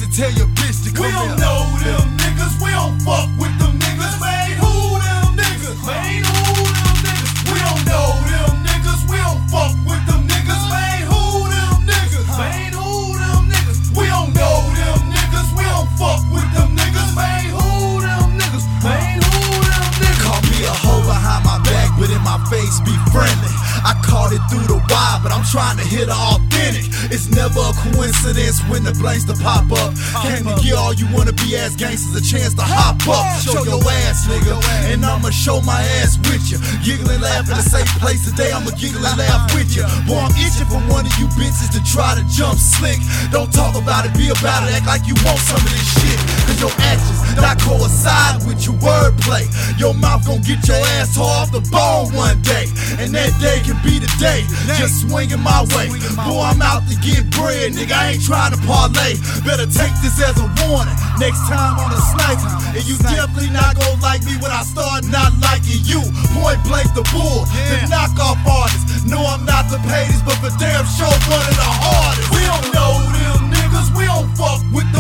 and tell your bitch to come We here. don't know them niggas, we don't fuck with them niggas, man. Who them niggas, man? Who them niggas? We don't know them niggas, we don't fuck with them niggas, man. Who them niggas, man? Who them niggas? We don't know them niggas, we don't fuck with them niggas, man. Who them niggas, man? Who them niggas? Call me a hoe behind my back, but in my face be friendly. I caught it through the wire, but I'm trying to hit her authentic. It's never a coincidence when the blanks to pop up. Came to give all you wanna be ass gangsters a chance to hop up. Show your ass, nigga, and I'ma show my ass with you. Giggle and laugh in a safe place today, I'ma giggle and laugh with you. Boy, I'm itching for one of you bitches to try to jump slick. Don't talk about it, be about it, act like you want some of this shit. Cause your actions not coincide with your wordplay. Your mouth gon' get your ass tore off the bone one day, and that day can be the day. Just swinging my way. Boy, I'm out to get bread, nigga, I ain't trying to parlay. Better take this as a warning. Next time on a sniper, and you definitely not gon' like me when I start not liking you. Point blank the bull, the knockoff artist. No, I'm not the patties, but for damn sure one of the hardest. We don't know them niggas, we don't fuck with